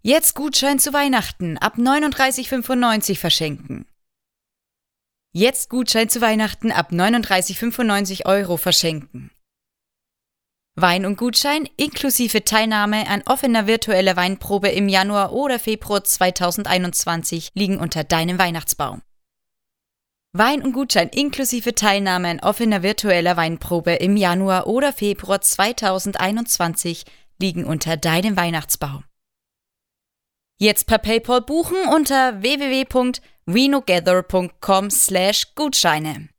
Jetzt Gutschein zu Weihnachten ab 39,95 verschenken. Jetzt Gutschein zu Weihnachten ab 39,95 € verschenken. Wein und Gutschein inklusive Teilnahme an offener virtueller Weinprobe im Januar oder Februar 2021 liegen unter deinem Weihnachtsbaum. Wein und Gutschein inklusive Teilnahme an offener virtueller Weinprobe im Januar oder Februar 2021 liegen unter deinem Weihnachtsbaum. Jetzt per PayPal buchen unter www.winogather.com/Gutscheine.